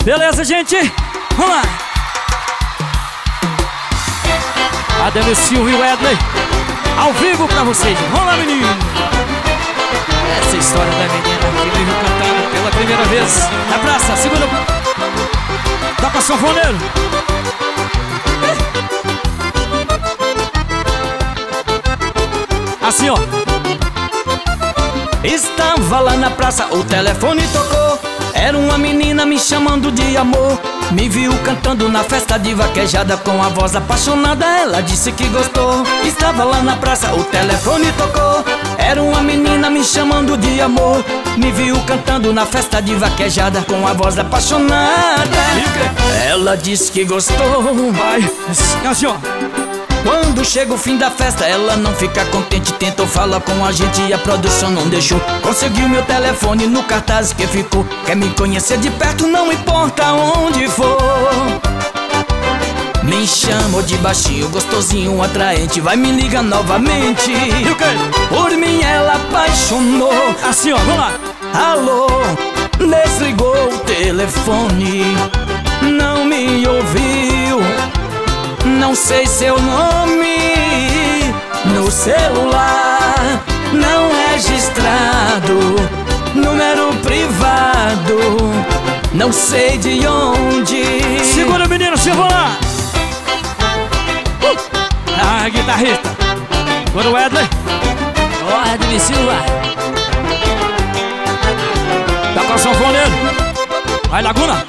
Beleza, gente? Vamos lá. Ademir Silva e Wesley ao vivo pra vocês. Vamos lá, menino. Essa história da menina que me viu cantando pela primeira vez na praça. Segunda. Toca sanfoneiro. Assim, ó. Estava lá na praça, o telefone tocou. Era uma menina me chamando de amor. Me viu cantando na festa de vaquejada com a voz apaixonada, ela disse que gostou. Estava lá na praça, o telefone tocou. Era uma menina me chamando de amor. Me viu cantando na festa de vaquejada com a voz apaixonada, ela disse que gostou. Vai, assim, ó. Quando chega o fim da festa, ela não fica contente. Tentou falar com a gente e a produção não deixou. Conseguiu meu telefone no cartaz que ficou. Quer me conhecer de perto, não importa onde for. Me chamou de baixinho, gostosinho, atraente. Vai, me liga novamente. E o quê? Por mim ela apaixonou. Assim, ó, vamos lá. Alô, desligou o telefone. Não me ouviu. Não sei seu nome no celular, não registrado, número privado, não sei de onde. Segura, menino, se vou lá. Ah, guitarrista. Agora o Wesley. Ó, Ademir Silva. Toca o sanfoneiro. Vai, Laguna.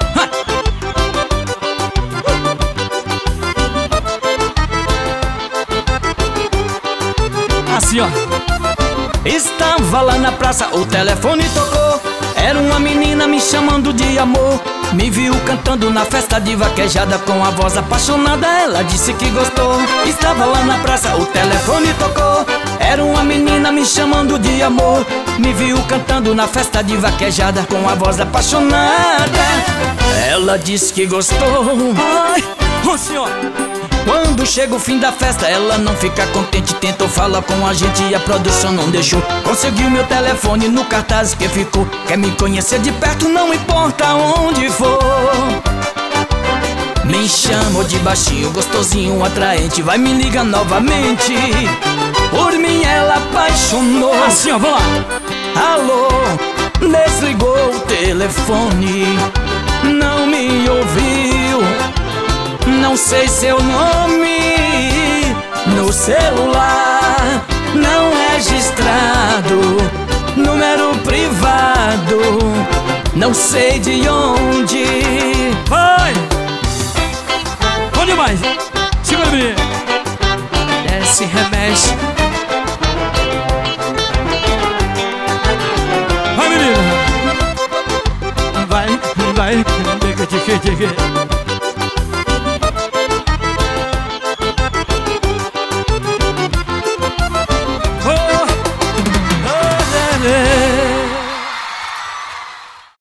Assim, ó. Estava lá na praça, o telefone tocou. Era uma menina me chamando de amor. Me viu cantando na festa de vaquejada com a voz apaixonada, ela disse que gostou. Estava lá na praça, o telefone tocou. Era uma menina me chamando de amor. Me viu cantando na festa de vaquejada com a voz apaixonada, ela disse que gostou. Ai, ô senhor. Quando chega o fim da festa, ela não fica contente. Tentou falar com a gente e a produção não deixou. Conseguiu meu telefone no cartaz que ficou. Quer me conhecer de perto, não importa onde for. Me chamou de baixinho, gostosinho, atraente. Vai, me liga novamente. Por mim ela apaixonou. Assim, ó, vamos lá. Alô, desligou o telefone. Não me ouviu. Não sei seu nome no celular, não registrado, número privado, não sei de onde. Vai! Bom demais! Segura, menino! Desce, remexe. Vai, menina! Vai, vai, diga.